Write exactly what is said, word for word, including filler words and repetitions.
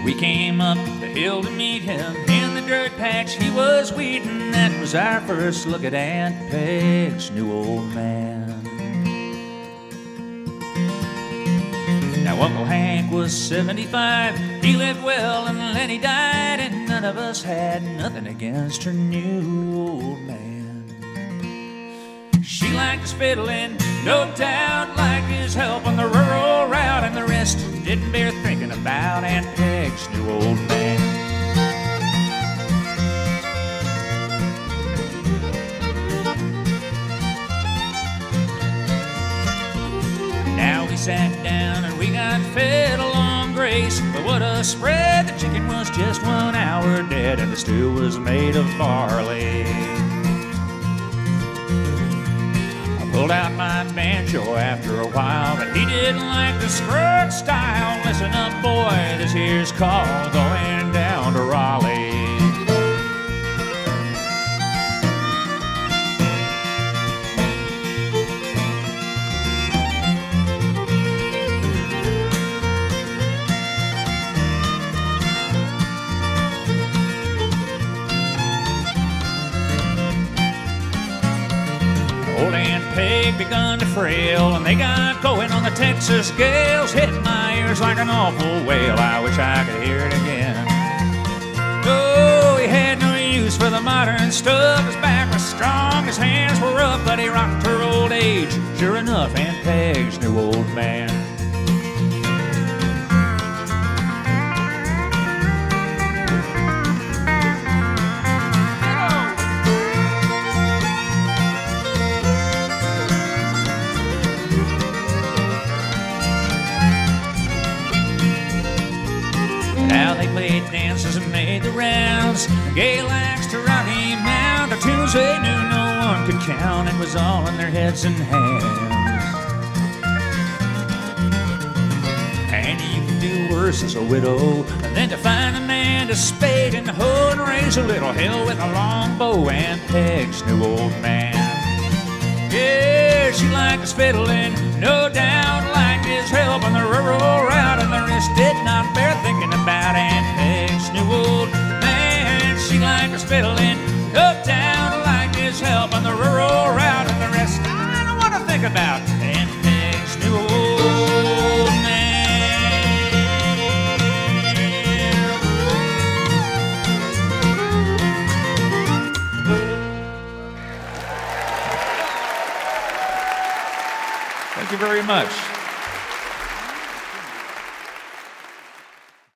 We came up the hill to meet him in the dirt patch he was weeding. That was our first look at Aunt Peg's new old man. Now Uncle Hank was seventy-five, he lived well and then he died, and none of us had nothing against her new old man. She liked his fiddling, no doubt, liked his help on the rural route, and the rest didn't bear thinking about Aunt Peg's new old man. Now we sat down and we got fed a long grace, but what a spread! The chicken was just one hour dead and the stew was made of barley. Pulled out my banjo after a while, but he didn't like the scrut style. Listen up, boy, this here's called Going Down to Raleigh. Old Aunt Peg begun to frail, and they got going on the Texas gales, hitting my ears like an awful wail. I wish I could hear it again. Oh, he had no use for the modern stuff. His back was strong, his hands were rough, but he rocked her old age. Sure enough, Aunt Peg's new old man. Now they played dances and made the rounds, gay lax to Rocky Mount. The tunes they knew no one could count, it was all in their heads and hands. And you can do worse as a widow than to find a man to spade and hoe and raise a little hell with a long bow. Aunt Peg's new old man. Yeah, she liked his fiddling, no doubt, liked his help on the rural route, and the rest did not bear thinking about Aunt Peg's new old man. She liked his fiddling, no doubt, liked his help on the rural route, and the rest I don't want to think about Aunt Peg's new old man. Thank you very much.